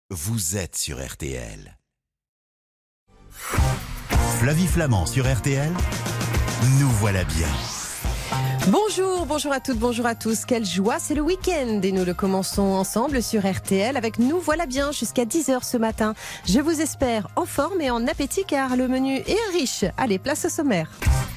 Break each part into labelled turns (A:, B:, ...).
A: Vous êtes sur RTL. Flavie Flamand sur RTL, nous voilà bien.
B: Bonjour à toutes, bonjour à tous. Quelle joie, c'est le week-end et nous le commençons ensemble sur RTL avec Nous voilà bien jusqu'à 10h ce matin. Je vous espère en forme et en appétit car le menu est riche. Allez, place au sommaire.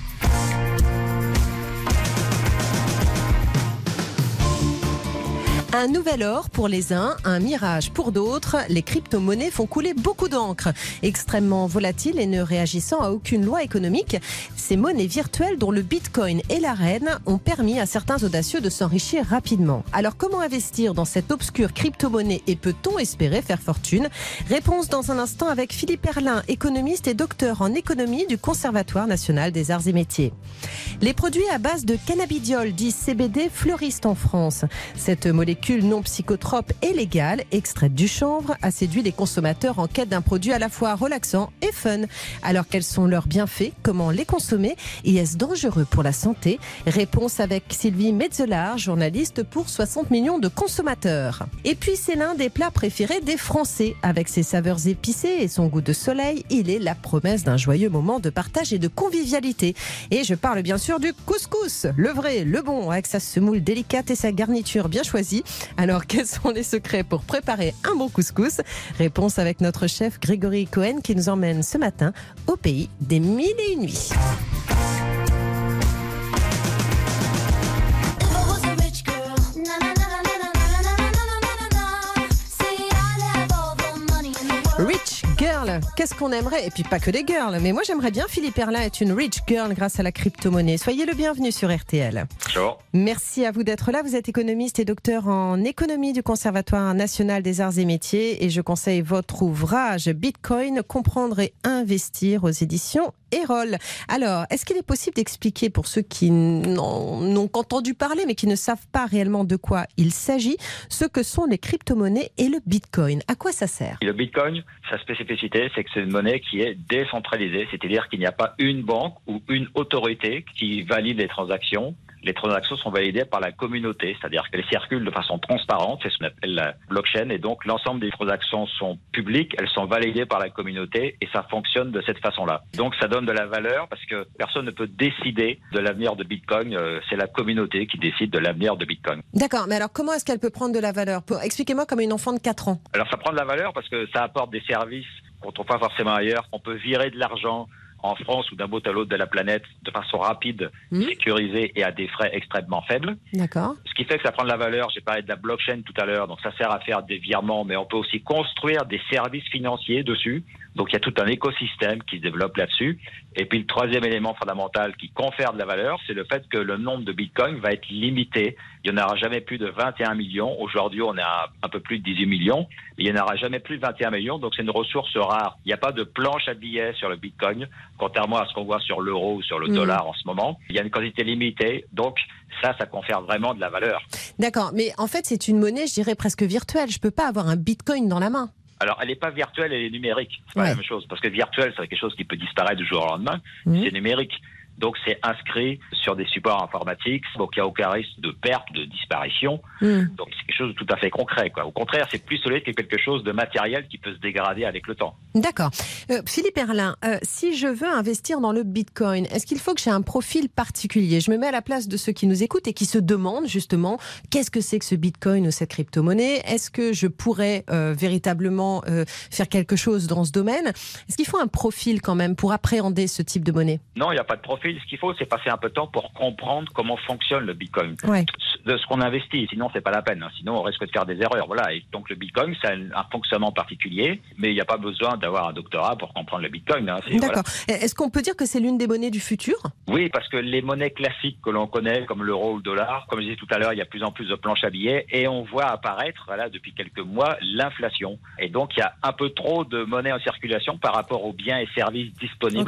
B: Un nouvel or pour les uns, un mirage pour d'autres. Les crypto-monnaies font couler beaucoup d'encre. Extrêmement volatiles et ne réagissant à aucune loi économique, ces monnaies virtuelles dont le bitcoin est la reine ont permis à certains audacieux de s'enrichir rapidement. Alors comment investir dans cette obscure crypto-monnaie et peut-on espérer faire fortune ? Réponse dans un instant avec Philippe Herlin, économiste et docteur en économie du Conservatoire national des arts et métiers. Les produits à base de cannabidiol, dit CBD, fleurissent en France. Cette molécule non psychotrope et légale, extraite du chanvre, a séduit les consommateurs en quête d'un produit à la fois relaxant et fun. Alors quels sont leurs bienfaits ? Comment les consommer ? Et est-ce dangereux pour la santé ? Réponse avec Sylvie Metzeler, journaliste pour 60 millions de consommateurs. Et puis c'est l'un des plats préférés des Français. Avec ses saveurs épicées et son goût de soleil, il est la promesse d'un joyeux moment de partage et de convivialité. Et je parle bien sûr du couscous, le vrai, le bon, avec sa semoule délicate et sa garniture bien choisie. Alors, quels sont les secrets pour préparer un bon couscous ? Réponse avec notre chef Grégory Cohen qui nous emmène ce matin au pays des mille et une nuits. Rich girl, qu'est-ce qu'on aimerait ? Et puis pas que des girls, mais moi j'aimerais bien Philippe Herlin est une rich girl grâce à la crypto-monnaie. Soyez le bienvenu sur RTL.
C: Bonjour.
B: Merci à vous d'être là. Vous êtes économiste et docteur en économie du Conservatoire national des arts et métiers et je conseille votre ouvrage Bitcoin, comprendre et investir aux éditions Erol. Alors, est-ce qu'il est possible d'expliquer pour ceux qui n'ont qu'entendu parler mais qui ne savent pas réellement de quoi il s'agit, ce que sont les crypto-monnaies et le Bitcoin ? À quoi ça sert ?
C: Le Bitcoin, sa spécificité, c'est que c'est une monnaie qui est décentralisée, c'est-à-dire qu'il n'y a pas une banque ou une autorité qui valide les transactions. Les transactions sont validées par la communauté, c'est-à-dire qu'elles circulent de façon transparente, c'est ce qu'on appelle la blockchain, et donc l'ensemble des transactions sont publiques, elles sont validées par la communauté, et ça fonctionne de cette façon-là. Donc ça donne de la valeur, parce que personne ne peut décider de l'avenir de Bitcoin, c'est la communauté qui décide de l'avenir de Bitcoin.
B: D'accord, mais alors comment est-ce qu'elle peut prendre de la valeur ? Expliquez-moi comme une enfant de 4 ans.
C: Alors ça prend de la valeur parce que ça apporte des services qu'on ne trouve pas forcément ailleurs. On peut virer de l'argent en France ou d'un bout à l'autre de la planète de façon rapide, sécurisée et à des frais extrêmement faibles.
B: D'accord.
C: Ce qui fait que ça prend de la valeur, j'ai parlé de la blockchain tout à l'heure, donc ça sert à faire des virements, mais on peut aussi construire des services financiers dessus. Donc il y a tout un écosystème qui se développe là-dessus. Et puis le troisième élément fondamental qui confère de la valeur, c'est le fait que le nombre de bitcoins va être limité. Il n'y en aura jamais plus de 21 millions. Aujourd'hui, on est à un peu plus de 18 millions. Il n'y en aura jamais plus de 21 millions, donc c'est une ressource rare. Il n'y a pas de planche à billets sur le bitcoin, contrairement à ce qu'on voit sur l'euro ou sur le dollar en ce moment. Il y a une quantité limitée, donc ça confère vraiment de la valeur.
B: D'accord, mais en fait, c'est une monnaie, je dirais, presque virtuelle. Je ne peux pas avoir un bitcoin dans la main.
C: Alors, elle n'est pas virtuelle, elle est numérique. C'est pas la même chose. Parce que virtuelle, c'est quelque chose qui peut disparaître du jour au lendemain. C'est numérique. Donc, c'est inscrit sur des supports informatiques. Donc, il n'y a aucun risque de perte, de disparition. Donc, c'est quelque chose de tout à fait concret, quoi. Au contraire, c'est plus solide que quelque chose de matériel qui peut se dégrader avec le temps.
B: D'accord. Philippe Herlin, si je veux investir dans le Bitcoin, est-ce qu'il faut que j'ai un profil particulier ? Je me mets à la place de ceux qui nous écoutent et qui se demandent justement qu'est-ce que c'est que ce Bitcoin ou cette crypto-monnaie ? Est-ce que je pourrais véritablement faire quelque chose dans ce domaine ? Est-ce qu'il faut un profil quand même pour appréhender ce type de monnaie ?
C: Non, il n'y a pas de profil. Ce qu'il faut, c'est passer un peu de temps pour comprendre comment fonctionne le Bitcoin.
B: Ouais.
C: De ce qu'on investit. Sinon, c'est pas la peine. Sinon, on risque de faire des erreurs. Voilà. Et donc, le Bitcoin, c'est un fonctionnement particulier, mais il n'y a pas besoin d'avoir un doctorat pour comprendre le Bitcoin.
B: D'accord. Voilà. Est-ce qu'on peut dire que c'est l'une des monnaies du futur ?
C: Oui, parce que les monnaies classiques que l'on connaît, comme l'euro ou le dollar, comme je disais tout à l'heure, il y a de plus en plus de planches à billets et on voit apparaître, depuis quelques mois, l'inflation. Et donc, il y a un peu trop de monnaie en circulation par rapport aux biens et services disponibles.
B: Okay.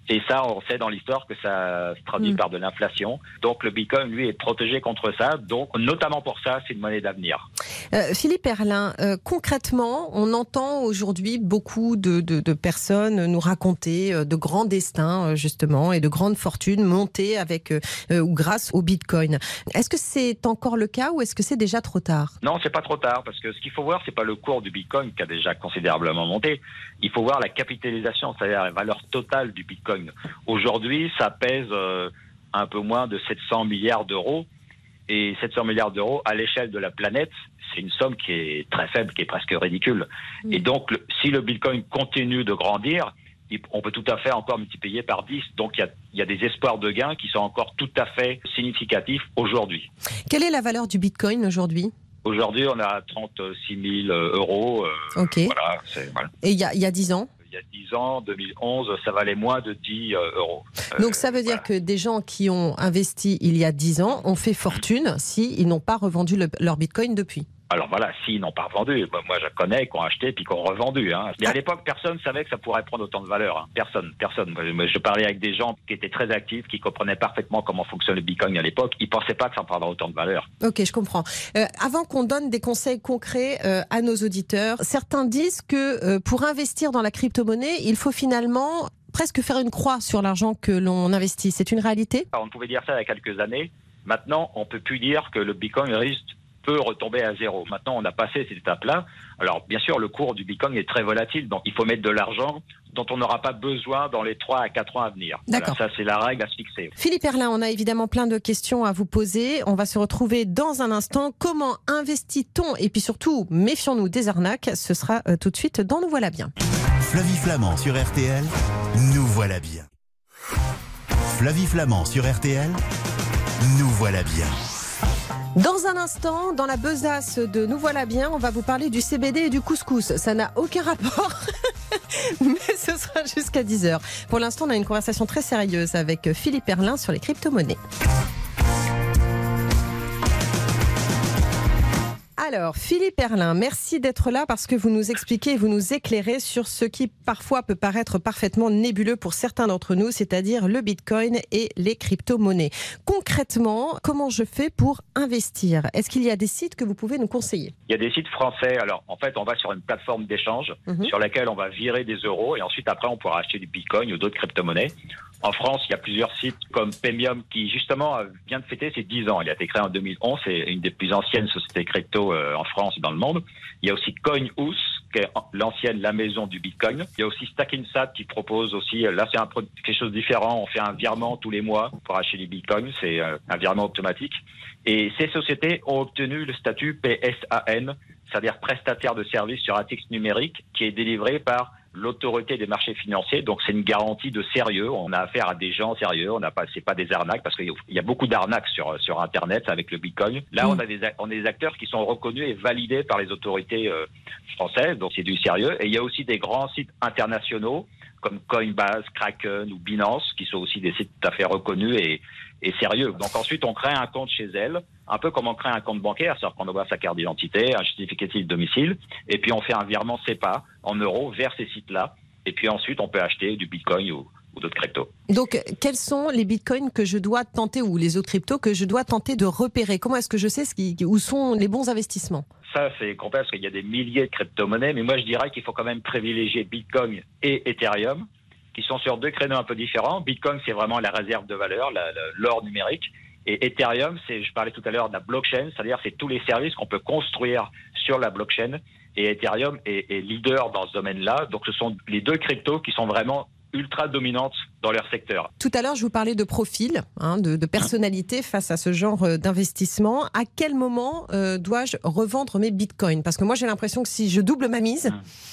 C: Et ça, on sait dans l'histoire que ça se traduit par de l'inflation. Donc le Bitcoin, lui, est protégé contre ça. Donc notamment pour ça, c'est une monnaie d'avenir.
B: Philippe Herlin, concrètement, on entend aujourd'hui beaucoup de personnes nous raconter de grands destins, justement, et de grandes fortunes montées avec ou grâce au Bitcoin. Est-ce que c'est encore le cas ou est-ce que c'est déjà trop tard?
C: Non, c'est pas trop tard, parce que ce qu'il faut voir, c'est pas le cours du Bitcoin qui a déjà considérablement monté. Il faut voir la capitalisation, c'est-à-dire la valeur totale du Bitcoin. Aujourd'hui, ça pèse un peu moins de 700 milliards d'euros. Et 700 milliards d'euros, à l'échelle de la planète, c'est une somme qui est très faible, qui est presque ridicule. Et donc, si le Bitcoin continue de grandir, on peut tout à fait encore multiplier par 10. Donc, il y a des espoirs de gains qui sont encore tout à fait significatifs aujourd'hui.
B: Quelle est la valeur du Bitcoin aujourd'hui ?
C: Aujourd'hui, on a 36 000 euros.
B: Ok.
C: Voilà.
B: Et il y a 10 ans ?
C: Il y a 10 ans, 2011, ça valait moins de 10 euros.
B: Donc ça veut dire que des gens qui ont investi il y a 10 ans ont fait fortune s'ils n'ont pas revendu leur Bitcoin depuis.
C: Alors voilà, s'ils n'ont pas revendu, moi je connais qui ont acheté puis qui ont revendu. Mais à l'époque, personne ne savait que ça pourrait prendre autant de valeur. Personne. Moi, je parlais avec des gens qui étaient très actifs, qui comprenaient parfaitement comment fonctionne le Bitcoin à l'époque. Ils ne pensaient pas que ça prendrait autant de valeur.
B: Ok, je comprends. Avant qu'on donne des conseils concrets à nos auditeurs, certains disent que pour investir dans la crypto-monnaie, il faut finalement presque faire une croix sur l'argent que l'on investit. C'est une réalité ?
C: Alors, on pouvait dire ça il y a quelques années. Maintenant, on ne peut plus dire que le Bitcoin risque peut retomber à zéro. Maintenant, on a passé cette étape-là. Alors, bien sûr, le cours du Bitcoin est très volatile, donc il faut mettre de l'argent dont on n'aura pas besoin dans les 3 à 4 ans à venir.
B: D'accord.
C: Voilà, ça, c'est la règle à se fixer.
B: Philippe Herlin, on a évidemment plein de questions à vous poser. On va se retrouver dans un instant. Comment investit-on ? Et puis surtout, méfions-nous des arnaques. Ce sera tout de suite dans Nous voilà bien.
A: Flavie Flamand sur RTL, nous voilà bien. Flavie Flamand sur RTL, nous voilà bien.
B: Dans un instant, dans la besace de Nous voilà bien, on va vous parler du CBD et du couscous. Ça n'a aucun rapport, mais ce sera jusqu'à 10h. Pour l'instant, on a une conversation très sérieuse avec Philippe Herlin sur les crypto-monnaies. Alors, Philippe Herlin, merci d'être là parce que vous nous expliquez et vous nous éclairez sur ce qui parfois peut paraître parfaitement nébuleux pour certains d'entre nous, c'est-à-dire le Bitcoin et les crypto-monnaies. Concrètement, comment je fais pour investir ? Est-ce qu'il y a des sites que vous pouvez nous conseiller ?
C: Il y a des sites français. Alors, en fait, on va sur une plateforme d'échange sur laquelle on va virer des euros et ensuite, après, on pourra acheter du Bitcoin ou d'autres crypto-monnaies. En France, il y a plusieurs sites comme Paymium qui, justement, vient de fêter ses 10 ans. Il a été créé en 2011. C'est une des plus anciennes sociétés crypto en France et dans le monde. Il y a aussi CoinHouse, qui est la maison du Bitcoin. Il y a aussi Stackinsat qui propose aussi, là, c'est quelque chose de différent. On fait un virement tous les mois pour acheter du Bitcoin. C'est un virement automatique. Et ces sociétés ont obtenu le statut PSAN, c'est-à-dire prestataire de services sur ATX numérique, qui est délivré par l'autorité des marchés financiers. Donc c'est une garantie de sérieux. On a affaire à des gens sérieux. C'est pas des arnaques parce qu'il y a beaucoup d'arnaques sur Internet avec le Bitcoin. Là, on a des acteurs qui sont reconnus et validés par les autorités françaises. Donc c'est du sérieux. Et il y a aussi des grands sites internationaux comme Coinbase, Kraken ou Binance qui sont aussi des sites tout à fait reconnus et sérieux. Donc ensuite, on crée un compte chez elles, un peu comme on crée un compte bancaire, c'est-à-dire qu'on envoie sa carte d'identité, un justificatif de domicile, et puis on fait un virement SEPA en euros vers ces sites-là. Et puis ensuite, on peut acheter du Bitcoin ou d'autres cryptos.
B: Donc, quels sont les bitcoins que je dois tenter ou les autres cryptos que je dois tenter de repérer ? Comment est-ce que je sais où sont les bons investissements ?
C: Ça, c'est complexe parce qu'il y a des milliers de crypto-monnaies, mais moi, je dirais qu'il faut quand même privilégier Bitcoin et Ethereum, qui sont sur deux créneaux un peu différents. Bitcoin, c'est vraiment la réserve de valeur, l'or numérique. Et Ethereum, je parlais tout à l'heure de la blockchain, c'est-à-dire c'est tous les services qu'on peut construire sur la blockchain. Et Ethereum est leader dans ce domaine-là. Donc, ce sont les deux cryptos qui sont vraiment ultra dominantes dans leur secteur.
B: Tout à l'heure, je vous parlais de profil, de personnalité face à ce genre d'investissement. À quel moment dois-je revendre mes bitcoins ? Parce que moi, j'ai l'impression que si je double ma mise,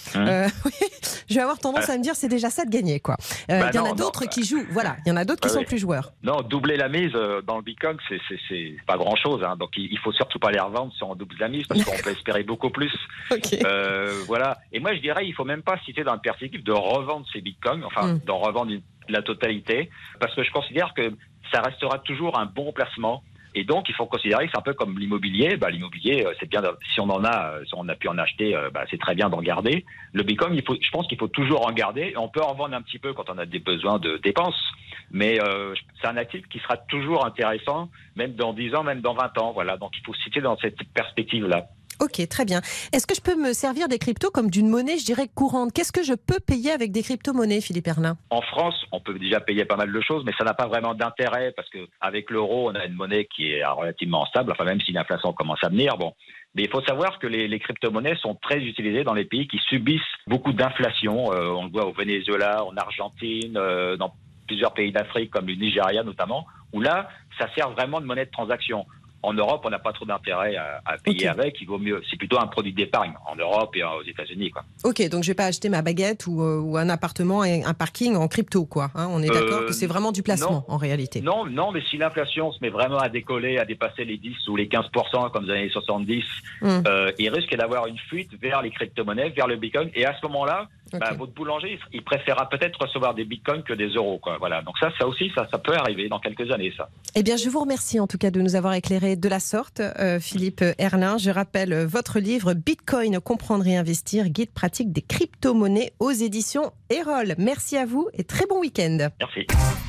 B: je vais avoir tendance à me dire c'est déjà ça de gagner, quoi. Il y en a d'autres qui jouent. Voilà, il y en a d'autres qui sont plus joueurs.
C: Non, doubler la mise dans le bitcoin, c'est pas grand-chose. Donc, il faut surtout pas les revendre si on double la mise parce qu'on peut espérer beaucoup plus.
B: Okay.
C: Voilà. Et moi, je dirais, il faut même pas citer dans le perspective de revendre ces bitcoins, d'en revendre la totalité, parce que je considère que ça restera toujours un bon placement Et donc, il faut considérer que c'est un peu comme l'immobilier. L'immobilier, c'est bien, si on a pu en acheter, c'est très bien d'en garder. Le Bitcoin, je pense qu'il faut toujours en garder. On peut en vendre un petit peu quand on a des besoins de dépenses. Mais c'est un actif qui sera toujours intéressant, même dans 10 ans, même dans 20 ans. Voilà. Donc, il faut se situer dans cette perspective-là.
B: Ok, très bien. Est-ce que je peux me servir des cryptos comme d'une monnaie, je dirais, courante ? Qu'est-ce que je peux payer avec des crypto-monnaies, Philippe Erlin ?
C: En France, on peut déjà payer pas mal de choses, mais ça n'a pas vraiment d'intérêt parce qu'avec l'euro, on a une monnaie qui est relativement stable, enfin même si l'inflation commence à venir. Bon. Mais il faut savoir que les crypto-monnaies sont très utilisées dans les pays qui subissent beaucoup d'inflation. On le voit au Venezuela, en Argentine, dans plusieurs pays d'Afrique comme le Nigeria notamment, où là, ça sert vraiment de monnaie de transaction. En Europe, on n'a pas trop d'intérêt à payer avec. Il vaut mieux. C'est plutôt un produit d'épargne en Europe et aux États-Unis, quoi.
B: Ok, donc je vais pas acheter ma baguette ou un appartement et un parking en crypto, quoi. Hein, on est d'accord que c'est vraiment du placement en réalité.
C: Non, mais si l'inflation se met vraiment à décoller, à dépasser les 10 ou les 15% comme dans les années 70, il risque d'avoir une fuite vers les crypto-monnaies, vers le Bitcoin. Et à ce moment-là, votre boulanger, il préférera peut-être recevoir des bitcoins que des euros, quoi. Voilà. Donc ça aussi, ça peut arriver dans quelques années, ça.
B: Eh bien, je vous remercie en tout cas de nous avoir éclairé de la sorte, Philippe Erlin. Je rappelle votre livre Bitcoin, comprendre et investir, guide pratique des crypto-monnaies aux éditions Erol. Merci à vous et très bon week-end.
C: Merci.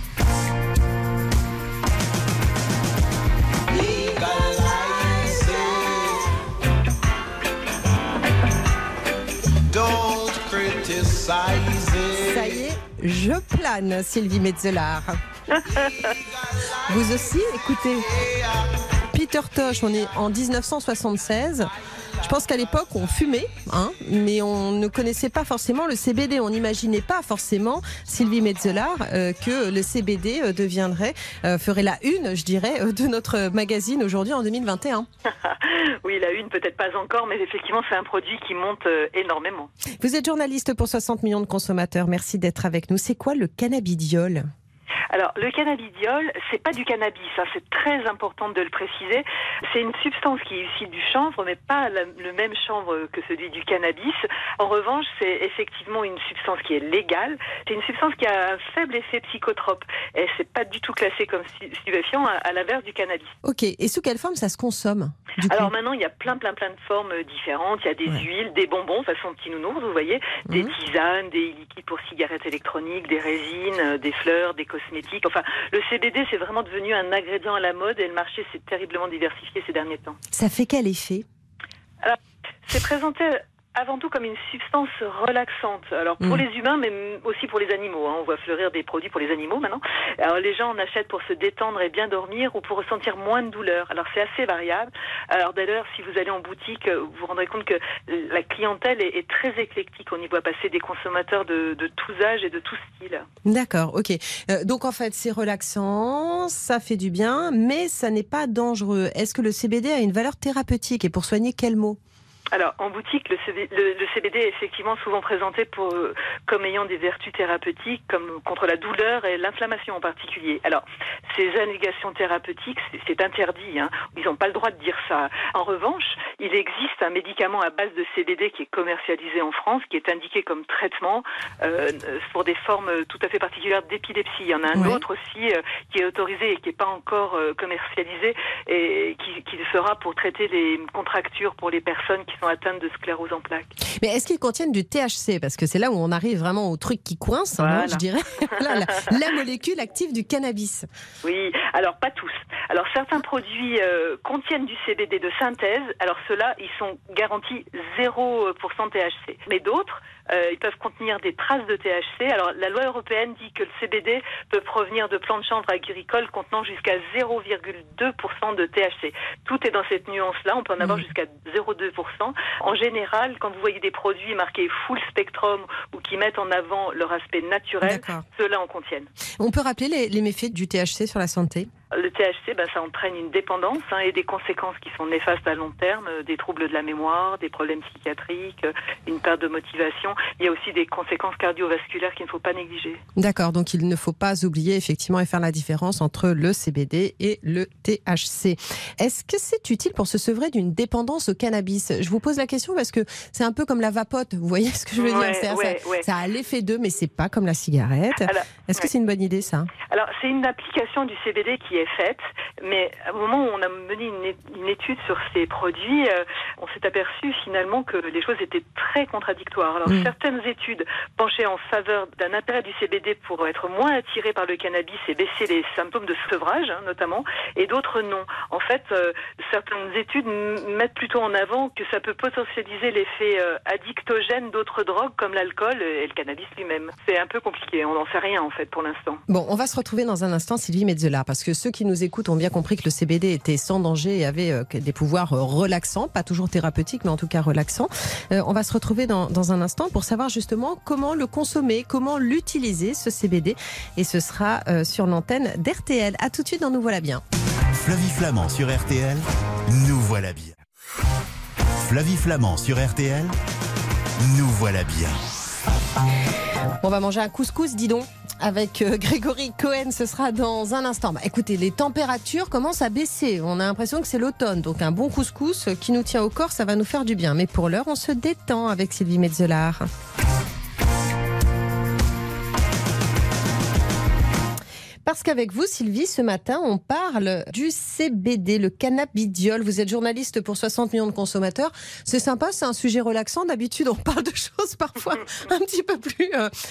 B: Ça y est, je plane, Sylvie Metzeler. Vous aussi, écoutez. Peter Tosh, on est en 1976. Je pense qu'à l'époque, on fumait, mais on ne connaissait pas forcément le CBD. On n'imaginait pas forcément, Sylvie Metzeler, que le CBD ferait la une, je dirais, de notre magazine aujourd'hui en 2021.
D: Oui, la une, peut-être pas encore, mais effectivement, c'est un produit qui monte énormément.
B: Vous êtes journaliste pour 60 millions de consommateurs. Merci d'être avec nous. C'est quoi le cannabidiol ?
D: Alors, le cannabidiol, c'est pas du cannabis, c'est très important de le préciser. C'est une substance qui est issue du chanvre, mais pas le même chanvre que celui du cannabis. En revanche, c'est effectivement une substance qui est légale. C'est une substance qui a un faible effet psychotrope. Et c'est pas du tout classé comme stupéfiant, à l'inverse du cannabis.
B: Ok, et sous quelle forme ça se consomme ?
D: Alors maintenant, il y a plein de formes différentes. Il y a des huiles, des bonbons façon petit nounours, vous voyez, des tisanes, des liquides pour cigarettes électroniques, des résines, des fleurs, des cosmétiques. Enfin, le CBD, c'est vraiment devenu un ingrédient à la mode et le marché s'est terriblement diversifié ces derniers temps.
B: Ça fait quel effet ?
D: Alors, c'est présenté avant tout comme une substance relaxante. Alors pour les humains, mais aussi pour les animaux. On voit fleurir des produits pour les animaux maintenant. Alors les gens en achètent pour se détendre et bien dormir ou pour ressentir moins de douleur. Alors c'est assez variable. Alors d'ailleurs, si vous allez en boutique, vous vous rendrez compte que la clientèle est très éclectique. On y voit passer des consommateurs de tous âges et de tous styles.
B: D'accord, ok. Donc en fait, c'est relaxant, ça fait du bien, mais ça n'est pas dangereux. Est-ce que le CBD a une valeur thérapeutique et pour soigner quel mot ?
D: Alors, en boutique, le CBD est effectivement souvent présenté comme ayant des vertus thérapeutiques, comme contre la douleur et l'inflammation en particulier. Alors, ces allégations thérapeutiques, c'est interdit. Ils n'ont pas le droit de dire ça. En revanche, il existe un médicament à base de CBD qui est commercialisé en France, qui est indiqué comme traitement pour des formes tout à fait particulières d'épilepsie. Il y en a un autre aussi qui est autorisé et qui n'est pas encore commercialisé et qui le sera pour traiter les contractures pour les personnes qui sont atteintes de sclérose en plaques.
B: Mais est-ce qu'ils contiennent du THC ? Parce que c'est là où on arrive vraiment au truc qui coince, voilà. Je dirais. la molécule active du cannabis.
D: Oui, alors pas tous. Alors certains produits contiennent du CBD de synthèse. Alors ceux-là, ils sont garantis 0% THC. Mais d'autres, ils peuvent contenir des traces de THC. Alors la loi européenne dit que le CBD peut provenir de plantes de chanvre agricoles contenant jusqu'à 0,2% de THC. Tout est dans cette nuance-là. On peut en avoir jusqu'à 0,2%. En général, quand vous voyez des produits marqués full spectrum ou qui mettent en avant leur aspect naturel, ceux-là en contiennent.
B: On peut rappeler les méfaits du THC sur la santé ?
D: Le THC, ça entraîne une dépendance et des conséquences qui sont néfastes à long terme, des troubles de la mémoire, des problèmes psychiatriques, une perte de motivation. Il y a aussi des conséquences cardiovasculaires qu'il ne faut pas négliger. D'accord,
B: donc il ne faut pas oublier effectivement et faire la différence entre le CBD et le THC. Est-ce que c'est utile pour se sevrer d'une dépendance au cannabis ? Je vous pose la question parce que c'est un peu comme la vapote, vous voyez ce que je veux dire ? Ça a l'effet d'eux, mais c'est pas comme la cigarette. Est-ce que c'est une bonne idée ça ?
D: Alors c'est une application du CBD qui qui est faite, mais au moment où on a mené une étude sur ces produits, on s'est aperçu finalement que les choses étaient très contradictoires. Alors certaines études penchaient en faveur d'un intérêt du CBD pour être moins attiré par le cannabis et baisser les symptômes de sevrage, notamment, et d'autres non. En fait, certaines études mettent plutôt en avant que ça peut potentialiser l'effet addictogène d'autres drogues comme l'alcool et le cannabis lui-même. C'est un peu compliqué, on n'en sait rien en fait pour l'instant.
B: Bon, on va se retrouver dans un instant, Sylvie Metzeler, parce que ceux qui nous écoutent ont bien compris que le CBD était sans danger et avait des pouvoirs relaxants, pas toujours thérapeutiques, mais en tout cas relaxants. On va se retrouver dans un instant pour savoir justement comment le consommer, comment l'utiliser, ce CBD, et ce sera sur l'antenne d'RTL. À tout de suite dans Nous Voilà Bien.
A: Flavie Flamand sur RTL, Nous Voilà Bien. Flavie Flamand sur RTL, Nous Voilà Bien.
B: On va manger un couscous, dis donc, avec Grégory Cohen, ce sera dans un instant. Écoutez, les températures commencent à baisser. On a l'impression que c'est l'automne, donc un bon couscous qui nous tient au corps, ça va nous faire du bien. Mais pour l'heure, on se détend avec Sylvie Metzeler. Parce qu'avec vous, Sylvie, ce matin, on parle du CBD, le cannabidiol. Vous êtes journaliste pour 60 millions de consommateurs. C'est sympa, c'est un sujet relaxant. D'habitude, on parle de choses parfois un petit peu plus,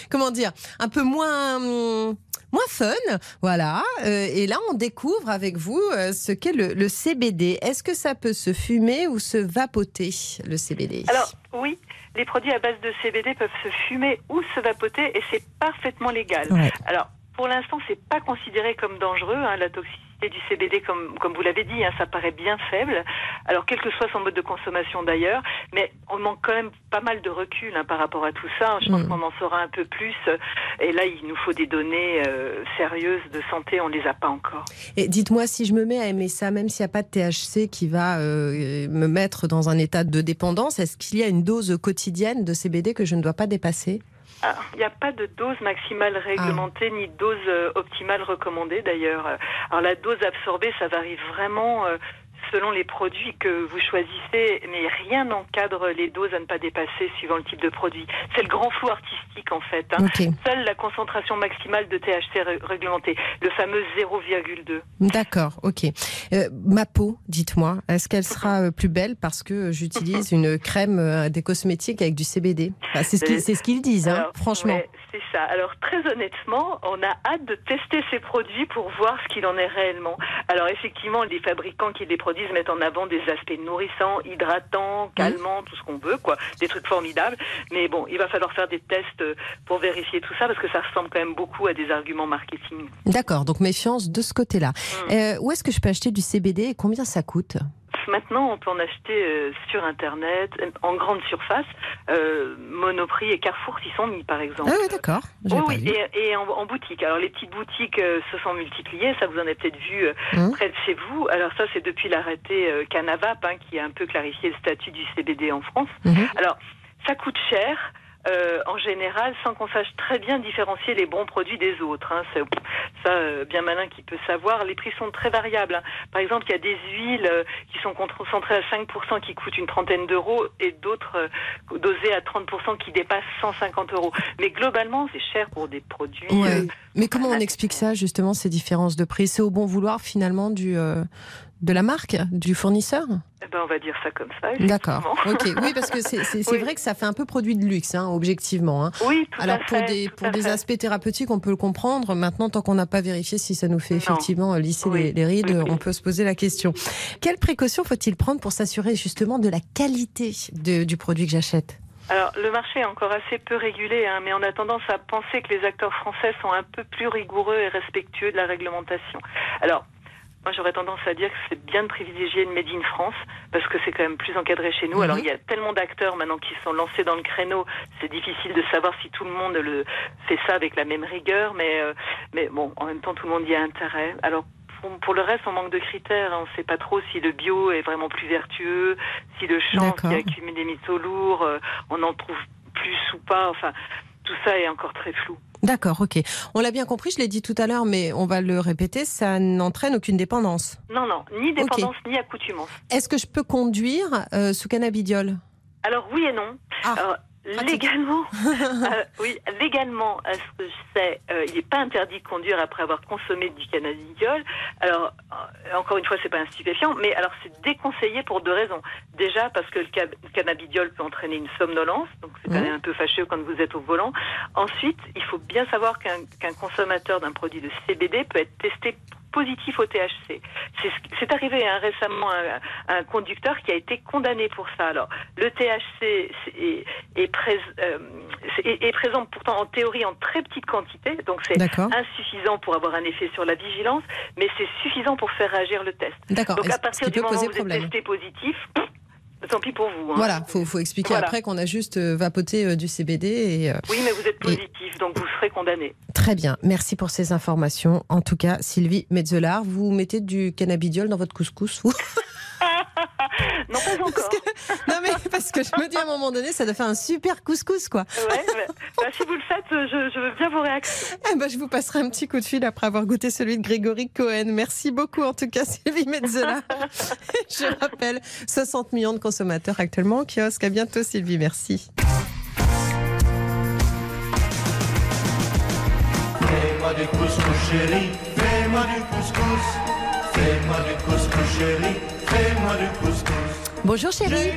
B: un peu moins fun. Voilà. Et là, on découvre avec vous ce qu'est le CBD. Est-ce que ça peut se fumer ou se vapoter, le CBD ?
D: Alors, oui. Les produits à base de CBD peuvent se fumer ou se vapoter et c'est parfaitement légal.
B: Ouais.
D: Alors, pour l'instant, c'est pas considéré comme dangereux, la toxicité du CBD, comme vous l'avez dit, ça paraît bien faible. Alors, quel que soit son mode de consommation d'ailleurs, mais on manque quand même pas mal de recul par rapport à tout ça. Je pense qu'on en saura un peu plus. Et là, il nous faut des données sérieuses de santé, on les a pas encore.
B: Et dites-moi, si je me mets à aimer ça, même s'il n'y a pas de THC qui va me mettre dans un état de dépendance, est-ce qu'il y a une dose quotidienne de CBD que je ne dois pas dépasser ?
D: Il n'y a pas de dose maximale réglementée ni de dose optimale recommandée d'ailleurs. Alors la dose absorbée, ça varie vraiment selon les produits que vous choisissez, mais rien n'encadre les doses à ne pas dépasser suivant le type de produit. C'est le grand flou artistique en fait.
B: Okay.
D: Seule la concentration maximale de THC réglementée, le fameux 0,2.
B: D'accord, ok. Ma peau, dites-moi, est-ce qu'elle sera plus belle parce que j'utilise une crème des cosmétiques avec du CBD ? C'est ce qu'ils disent, alors, franchement.
D: Ouais, c'est ça. Alors très honnêtement, on a hâte de tester ces produits pour voir ce qu'il en est réellement. Alors effectivement, les fabricants qui les produisent mettent en avant des aspects nourrissants, hydratants, calmants, tout ce qu'on veut, quoi, des trucs formidables. Mais bon, il va falloir faire des tests pour vérifier tout ça parce que ça ressemble quand même beaucoup à des arguments marketing.
B: D'accord, donc méfiance de ce côté-là. Où est-ce que je peux acheter du CBD et combien ça coûte ?
D: Maintenant, on peut en acheter sur Internet, en grande surface. Monoprix et Carrefour s'y sont mis, par exemple.
B: Ah oui, d'accord.
D: Oui, et en boutique. Alors, les petites boutiques se sont multipliées. Ça, vous en avez peut-être vu près de chez vous. Alors, ça, c'est depuis l'arrêté Canavap, qui a un peu clarifié le statut du CBD en France. Alors, ça coûte cher. En général, sans qu'on sache très bien différencier les bons produits des autres. Ça, bien malin qui peut savoir. Les prix sont très variables. Par exemple, il y a des huiles qui sont concentrées à 5% qui coûtent une trentaine d'euros et d'autres dosées à 30% qui dépassent 150 euros. Mais globalement, c'est cher pour des produits.
B: Ouais. Mais comment on explique ça, justement, ces différences de prix ? C'est au bon vouloir, finalement, de la marque, du fournisseur ?
D: On va dire ça comme ça.
B: D'accord. Ok. Oui, parce que c'est vrai que ça fait un peu produit de luxe, objectivement.
D: Oui, tout
B: Alors
D: à fait.
B: pour des aspects thérapeutiques, on peut le comprendre. Maintenant, tant qu'on n'a pas vérifié si ça nous fait effectivement lisser les rides, on peut se poser la question. Quelles précautions faut-il prendre pour s'assurer justement de la qualité du produit que j'achète ?
D: Alors, le marché est encore assez peu régulé, mais on a tendance à penser que les acteurs français sont un peu plus rigoureux et respectueux de la réglementation. Alors, moi, j'aurais tendance à dire que c'est bien de privilégier une Made in France, parce que c'est quand même plus encadré chez nous. Alors, il y a tellement d'acteurs maintenant qui sont lancés dans le créneau, c'est difficile de savoir si tout le monde fait ça avec la même rigueur, mais bon, en même temps, tout le monde y a intérêt. Alors, pour le reste, on manque de critères. On ne sait pas trop si le bio est vraiment plus vertueux, si le champ qui accumule des métaux lourds, on en trouve plus ou pas. Enfin, tout ça est encore très flou.
B: D'accord, ok. On l'a bien compris, je l'ai dit tout à l'heure, mais on va le répéter, ça n'entraîne aucune dépendance.
D: Non, ni dépendance, ni accoutumance.
B: Est-ce que je peux conduire sous cannabidiol ?
D: Alors oui et non. Alors, légalement, oui, légalement, à ce que je sais, il n'est pas interdit de conduire après avoir consommé du cannabidiol. Alors, encore une fois, c'est pas un stupéfiant, mais alors c'est déconseillé pour 2 raisons. Déjà, parce que le cannabidiol peut entraîner une somnolence, donc c'est quand même un peu fâcheux quand vous êtes au volant. Ensuite, il faut bien savoir qu'un consommateur d'un produit de CBD peut être testé positif au THC. C'est arrivé récemment à un conducteur qui a été condamné pour ça. Alors, le THC est présent pourtant en théorie en très petite quantité, donc c'est insuffisant pour avoir un effet sur la vigilance, mais c'est suffisant pour faire réagir le test.
B: D'accord.
D: Donc à partir du moment où vous êtes testé positif, tant pis pour vous.
B: Voilà, faut expliquer après qu'on a juste vapoté du CBD.
D: Oui, mais vous êtes positif, donc vous serez condamné.
B: Très bien, merci pour ces informations. En tout cas, Sylvie Metzelard, vous mettez du cannabidiol dans votre couscous, vous?
D: Non, pas encore.
B: Non, mais parce que je me dis à un moment donné, ça doit faire un super couscous, quoi.
D: Ouais, si vous le faites, je veux bien vos réactions.
B: Je vous passerai un petit coup de fil après avoir goûté celui de Grégory Cohen. Merci beaucoup, en tout cas, Sylvie Metzelard. Je rappelle, 60 millions de consommateurs actuellement en kiosque. À bientôt, Sylvie. Merci.
E: Fais-moi du couscous, chérie. Fais-moi du couscous. Fais-moi du couscous, chérie. Fais-moi du couscous.
B: Bonjour chérie.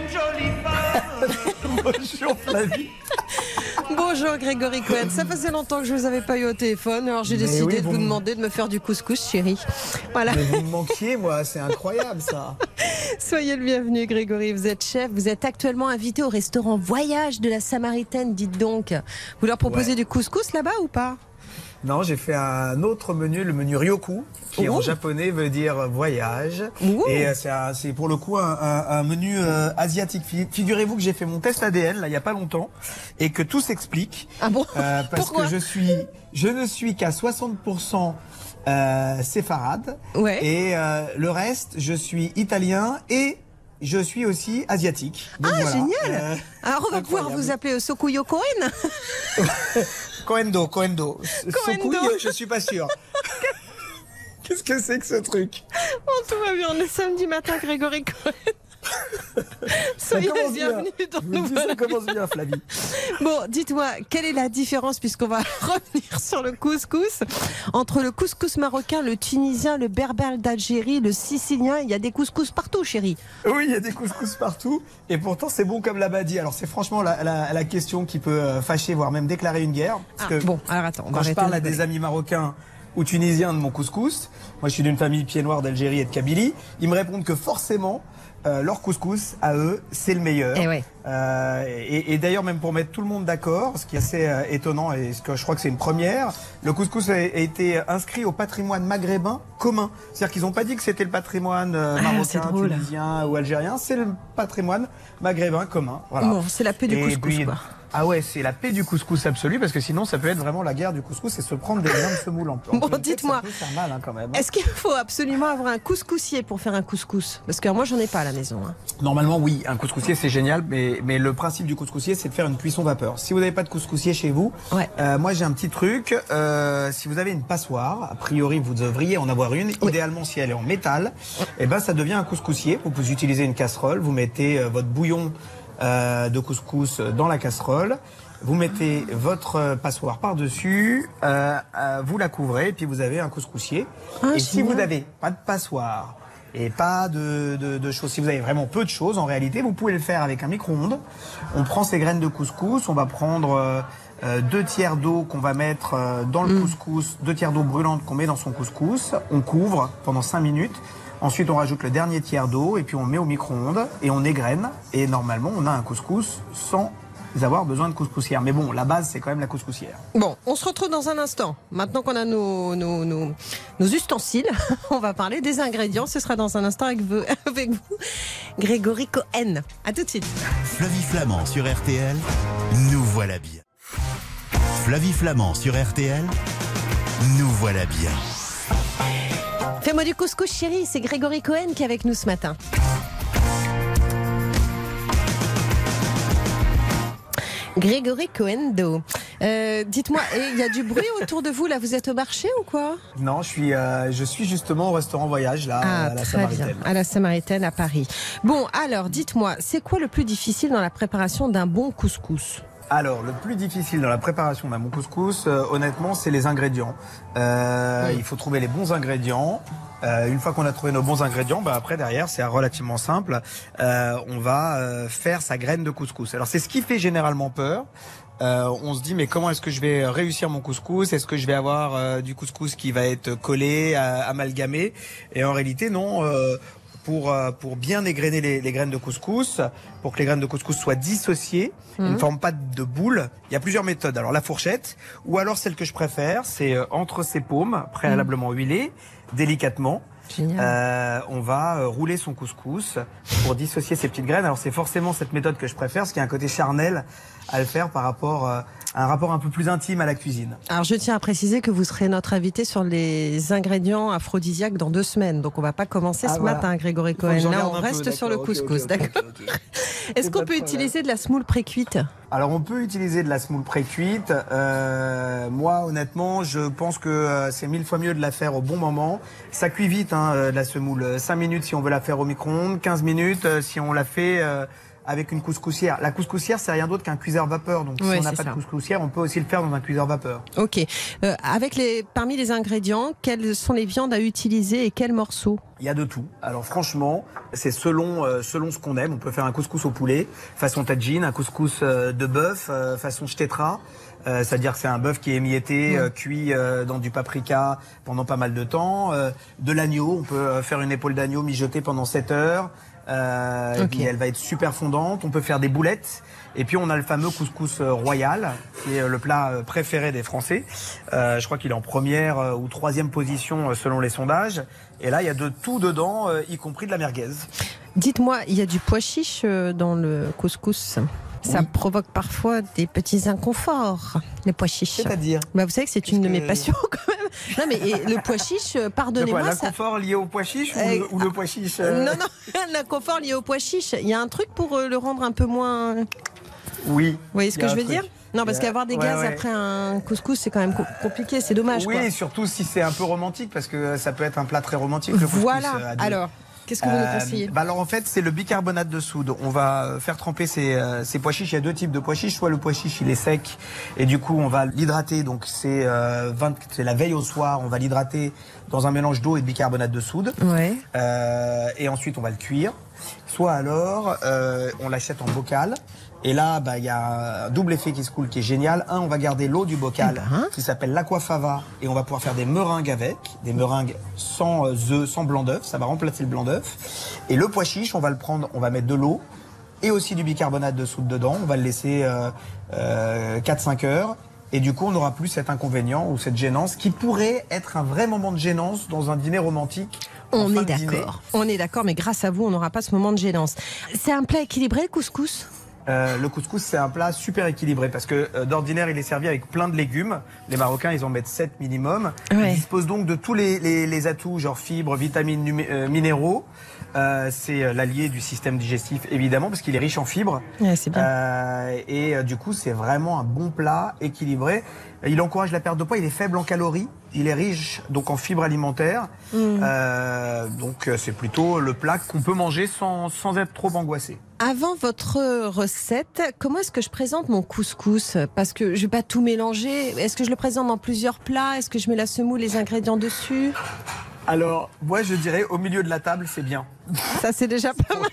F: Bonjour Flavie.
B: Bonjour Grégory Cohen. Ça faisait longtemps que je ne vous avais pas eu au téléphone, alors j'ai décidé de vous demander de me faire du couscous, chérie. Voilà.
F: Mais vous me manquiez, moi, c'est incroyable ça.
B: Soyez le bienvenu Grégory, vous êtes chef, vous êtes actuellement invité au restaurant Voyage de la Samaritaine, dites donc. Vous leur proposez du couscous là-bas ou pas ?
F: Non, j'ai fait un autre menu, le menu Ryoku, qui en japonais veut dire voyage. Et c'est pour le coup un menu asiatique. Figurez-vous que j'ai fait mon test ADN là il y a pas longtemps et que tout s'explique.
B: Ah bon?
F: Parce
B: Pourquoi?
F: que je ne suis qu'à 60% séfarade et le reste je suis italien et je suis aussi asiatique. Donc voilà.
B: Génial. Alors on va pouvoir vous appeler Sokuyo Cohen.
F: Coendo. Sokuyo, je suis pas sûr. Qu'est-ce que c'est que ce truc?
B: Bon, tout va bien, on est samedi matin, Grégory Cohen. Soyez bienvenue dans
F: Ça commence bien, Flavie.
B: Bon, dites-moi, quelle est la différence, puisqu'on va revenir sur le couscous, entre le couscous marocain, le tunisien, le berbère d'Algérie, le sicilien? Il y a des couscous partout, chérie.
F: Oui, il y a des couscous partout. Et pourtant, c'est bon comme Labadi. Alors, c'est franchement la question qui peut fâcher, voire même déclarer une guerre. Parce que
B: bon, alors attends,
F: quand je parle à des amis marocains ou tunisiens de mon couscous, moi je suis d'une famille pied noir d'Algérie et de Kabylie, ils me répondent que forcément, leur couscous, à eux, c'est le meilleur. Et d'ailleurs, même pour mettre tout le monde d'accord, ce qui est assez étonnant, et ce que je crois que c'est une première, le couscous a été inscrit au patrimoine maghrébin commun. C'est-à-dire qu'ils n'ont pas dit que c'était le patrimoine marocain, tunisien ou algérien, c'est le patrimoine maghrébin commun. Voilà.
B: Bon, c'est la paix du couscous, quoi.
F: Ah ouais, c'est la paix du couscous absolue, parce que sinon ça peut être vraiment la guerre du couscous et se prendre des grains de semoule en
B: Bon, dites-moi,
F: ça peut faire mal, quand même.
B: Est-ce qu'il faut absolument avoir un couscoussier pour faire un couscous? Parce que moi j'en ai pas à la maison.
F: Normalement oui, un couscoussier c'est génial, mais le principe du couscoussier c'est de faire une cuisson vapeur. Si vous n'avez pas de couscoussier chez vous, moi j'ai un petit truc, si vous avez une passoire, a priori vous devriez en avoir une, idéalement si elle est en métal, et ben ça devient un couscoussier. Vous utilisez une casserole, vous mettez votre bouillon de couscous dans la casserole, vous mettez votre passoire par-dessus, vous la couvrez et puis vous avez un couscoussier. Et si vous n'avez pas de passoire et pas de choses, si vous avez vraiment peu de choses, en réalité vous pouvez le faire avec un micro-ondes. On prend ces graines de couscous, on va prendre 2 tiers d'eau qu'on va mettre dans le couscous, 2 tiers d'eau brûlante qu'on met dans son couscous, on couvre pendant 5 minutes. Ensuite, on rajoute le dernier tiers d'eau et puis on met au micro-ondes et on égrène. Et normalement, on a un couscous sans avoir besoin de couscoussière. Mais bon, la base, c'est quand même la couscoussière.
B: Bon, on se retrouve dans un instant. Maintenant qu'on a nos ustensiles, on va parler des ingrédients. Ce sera dans un instant avec vous, Grégory Cohen. À tout de suite.
A: Flavie Flamand sur RTL, nous voilà bien. Flavie Flamand sur RTL, nous voilà bien.
B: Fais-moi du couscous, chérie. C'est Grégory Cohen qui est avec nous ce matin. Grégory Cohen-Do. Dites-moi, il y a du bruit autour de vous là? Vous êtes au marché ou quoi?
F: Non, je suis justement au restaurant Voyage là, à la Samaritaine.
B: Bien, à la Samaritaine à Paris. Bon, alors dites-moi, c'est quoi le plus difficile dans la préparation d'un bon couscous?
F: Alors, le plus difficile dans la préparation d'un bon couscous, honnêtement, c'est les ingrédients. Il faut trouver les bons ingrédients. Une fois qu'on a trouvé nos bons ingrédients, après derrière c'est relativement simple. On va faire sa graine de couscous. Alors c'est ce qui fait généralement peur. On se dit mais comment est-ce que je vais réussir mon couscous? Est-ce que je vais avoir du couscous qui va être collé, amalgamé? Et en réalité non. Pour bien égrener les graines de couscous, pour que les graines de couscous soient dissociées, ne forment pas de boule. Il y a plusieurs méthodes. Alors la fourchette, ou alors celle que je préfère, c'est entre ses paumes, préalablement huilées, délicatement. On va rouler son couscous pour dissocier ces petites graines. Alors c'est forcément cette méthode que je préfère, parce qu'il y a un côté charnel à le faire par rapport à un rapport un peu plus intime à la cuisine.
B: Alors je tiens à préciser que vous serez notre invité sur les ingrédients aphrodisiaques dans 2 semaines. Donc on va pas commencer ce matin, Grégory Cohen. Là on reste sur le couscous, d'accord. Est-ce qu'on peut utiliser de la semoule précuite?
F: Alors on peut utiliser de la semoule précuite. Moi honnêtement je pense que c'est 1000 fois mieux de la faire au bon moment. Ça cuit vite la semoule. 5 minutes si on veut la faire au micro-ondes, 15 minutes si on la fait avec une couscoussière. La couscoussière c'est rien d'autre qu'un cuiseur vapeur. Donc si on n'a pas de couscoussière, on peut aussi le faire dans un cuiseur vapeur.
B: Ok. Parmi les ingrédients, quelles sont les viandes à utiliser et quels morceaux?
F: Il y a de tout. Alors franchement, c'est selon ce qu'on aime. On peut faire un couscous au poulet, façon tagine, un couscous de bœuf, façon shtetra. C'est-à-dire que c'est un bœuf qui est émietté, cuit dans du paprika pendant pas mal de temps. De l'agneau, on peut faire une épaule d'agneau mijotée pendant 7 heures. Et puis elle va être super fondante. On peut faire des boulettes. Et puis on a le fameux couscous royal, qui est le plat préféré des Français. Je crois qu'il est en première ou 3e position selon les sondages. Et là, il y a de tout dedans, y compris de la merguez.
B: Dites-moi, il y a du pois chiche dans le couscous. Ça provoque parfois des petits inconforts, les pois chiches.
F: C'est-à-dire
B: vous savez que c'est une de mes passions quand même. Non mais le pois chiche, pardonnez-moi.
F: L'inconfort lié au pois chiche ou le pois chiche
B: Non, l'inconfort lié au pois chiche. Il y a un truc pour le rendre un peu moins...
F: Oui.
B: Vous voyez ce que je veux dire? Non, parce qu'avoir des gaz après un couscous, c'est quand même compliqué, c'est dommage.
F: Oui,
B: quoi.
F: Surtout si c'est un peu romantique, parce que ça peut être un plat très romantique, le couscous.
B: Voilà, alors... Qu'est-ce que vous nous conseillez?
F: Alors en fait, c'est le bicarbonate de soude. On va faire tremper ces pois chiches. Il y a 2 types de pois chiches. Soit le pois chiche, il est sec et du coup on va l'hydrater. Donc c'est la veille au soir. On va l'hydrater dans un mélange d'eau et de bicarbonate de soude. Et ensuite on va le cuire. Soit alors on l'achète en bocal. Et là, il y a un double effet qui se coule qui est génial. On va garder l'eau du bocal qui s'appelle l'aquafava et on va pouvoir faire des meringues avec, des meringues sans œufs, sans blanc d'œuf. Ça va remplacer le blanc d'œuf. Et le pois chiche, on va le prendre, on va mettre de l'eau et aussi du bicarbonate de soude dedans. On va le laisser 4-5 heures. Et du coup, on n'aura plus cet inconvénient ou cette gênance qui pourrait être un vrai moment de gênance dans un dîner romantique.
B: On est d'accord, mais grâce à vous, on n'aura pas ce moment de gênance. C'est un plat équilibré, le couscous?
F: Le couscous, c'est un plat super équilibré parce que d'ordinaire, il est servi avec plein de légumes. Les Marocains, ils en mettent 7 minimum. Ils disposent donc de tous les atouts, genre fibres, vitamines, minéraux. C'est l'allié du système digestif, évidemment, parce qu'il est riche en fibres.
B: C'est bien.
F: Et du coup, c'est vraiment un bon plat équilibré. Il encourage la perte de poids, il est faible en calories, il est riche donc en fibres alimentaires. Donc c'est plutôt le plat qu'on peut manger sans être trop angoissé.
B: Avant votre recette, comment est-ce que je présente mon couscous? Parce que je ne vais pas tout mélanger. Est-ce que je le présente dans plusieurs plats? Est-ce que je mets la semoule, les ingrédients dessus?
F: Alors, moi je dirais au milieu de la table, c'est bien.
B: Ça c'est déjà pas mal.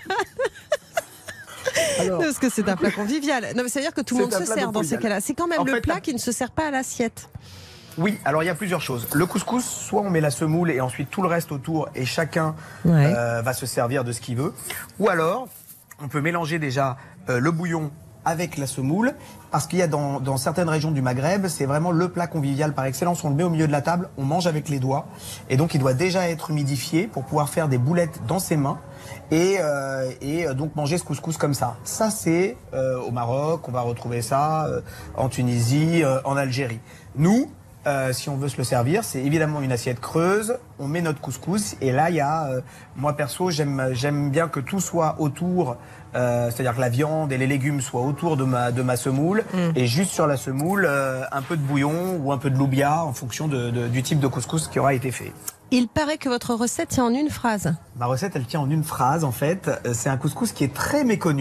B: Alors, parce que c'est un plat convivial. Non, mais ça veut dire que tout le monde se sert dans ces cas-là. C'est quand même le plat qui ne se sert pas à l'assiette.
F: Oui, alors il y a plusieurs choses. Le couscous, soit on met la semoule et ensuite tout le reste autour et chacun va se servir de ce qu'il veut. Ou alors, on peut mélanger déjà le bouillon avec la semoule, parce qu'il y a dans certaines régions du Maghreb, c'est vraiment le plat convivial par excellence. On le met au milieu de la table, on mange avec les doigts, et donc il doit déjà être humidifié pour pouvoir faire des boulettes dans ses mains, et donc manger ce couscous comme ça. Ça c'est au Maroc, on va retrouver ça en Tunisie, en Algérie. Nous, si on veut se le servir, c'est évidemment une assiette creuse, on met notre couscous, et là il y a, moi perso, j'aime bien que tout soit autour, c'est-à-dire que la viande et les légumes soient autour de ma semoule, et juste sur la semoule, un peu de bouillon ou un peu de loubia en fonction du type de couscous qui aura été fait.
B: Il paraît que votre recette tient en une phrase.
F: Ma recette, elle tient en une phrase en fait. C'est un couscous qui est très méconnu.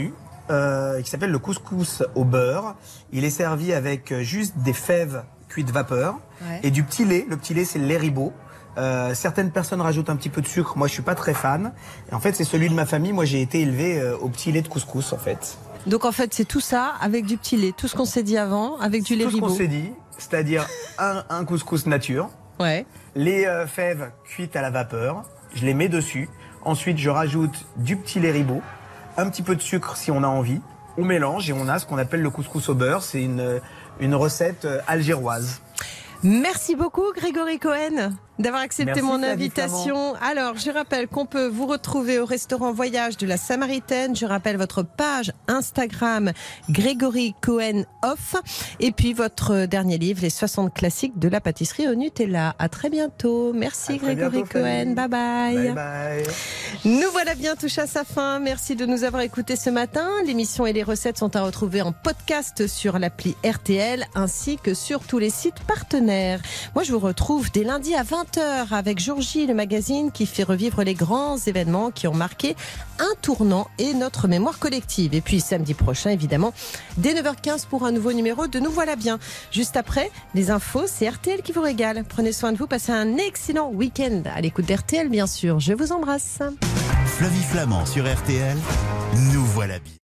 F: qui s'appelle le couscous au beurre. Il est servi avec juste des fèves cuites vapeur et du petit lait. Le petit lait, c'est le lait Ribot. Certaines personnes rajoutent un petit peu de sucre. Moi, je suis pas très fan. Et en fait, c'est celui de ma famille. Moi, j'ai été élevé au petit lait de couscous, en fait.
B: Donc, en fait, c'est tout ça avec du petit lait. Tout ce qu'on s'est dit avant, avec du lait Ribot.
F: Tout ce qu'on s'est dit, c'est-à-dire un couscous nature.
B: Ouais.
F: Les fèves cuites à la vapeur, je les mets dessus. Ensuite, je rajoute du petit lait Ribot, un petit peu de sucre si on a envie. On mélange et on a ce qu'on appelle le couscous au beurre. C'est une recette algéroise.
B: Merci beaucoup Grégory Cohen d'avoir accepté mon invitation. Alors, je rappelle qu'on peut vous retrouver au restaurant Voyage de la Samaritaine. Je rappelle votre page Instagram Grégory Cohen Off. Et puis votre dernier livre, les 60 classiques de la pâtisserie au Nutella. À très bientôt. Merci Grégory Cohen. Bye bye.
F: Bye bye.
B: Nous voilà bien touchés à sa fin. Merci de nous avoir écoutés ce matin. L'émission et les recettes sont à retrouver en podcast sur l'appli RTL ainsi que sur tous les sites partenaires. Moi, je vous retrouve dès lundi à 20h avec Jour J, le magazine qui fait revivre les grands événements qui ont marqué un tournant et notre mémoire collective. Et puis samedi prochain, évidemment, dès 9h15 pour un nouveau numéro de Nous voilà bien. Juste après, les infos, c'est RTL qui vous régale. Prenez soin de vous, passez un excellent week-end à l'écoute d'RTL, bien sûr. Je vous embrasse.
A: Flavie Flamand sur RTL, nous voilà bien.